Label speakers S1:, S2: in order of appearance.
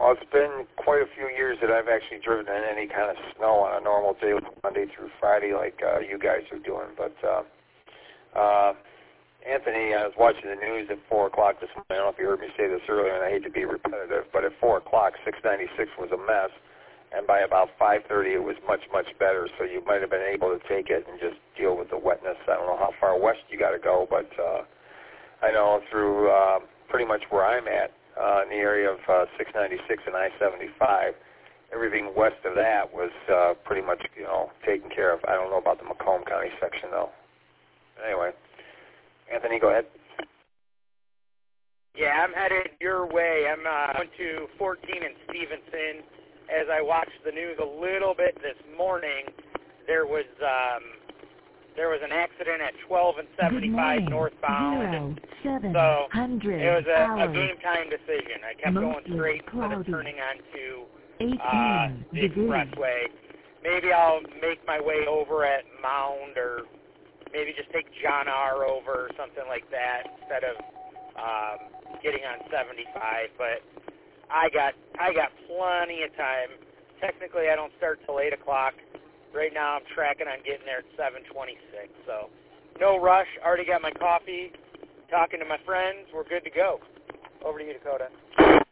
S1: Well, it's been quite a few years that I've actually driven in any kind of snow on a normal day, Monday through Friday, like you guys are doing. But Anthony, I was watching the news at 4 o'clock this morning. I don't know if you heard me say this earlier, and I hate to be repetitive, but at 4 o'clock, 696 was a mess, and by about 5:30, it was much, much better. So you might have been able to take it and just deal with the wetness. I don't know how far west you got to go, but I know through pretty much where I'm at, in the area of 696 and I-75, everything west of that was pretty much, taken care of. I don't know about the Macomb County section, though. Anyway, Anthony, go ahead.
S2: Yeah, I'm headed your way. I'm going to 14 and Stevenson. As I watched the news a little bit this morning, there was an accident at 12 and 75 northbound. So it was a game time decision. I kept going straight instead of turning onto the expressway. Maybe I'll make my way over at Mound, or maybe just take John R. over or something like that instead of getting on 75. But I got plenty of time. Technically, I don't start till 8 o'clock. Right now, I'm tracking on getting there at 7:26. So no rush. Already got my coffee. Talking to my friends. We're good to go. Over to you, Dakota.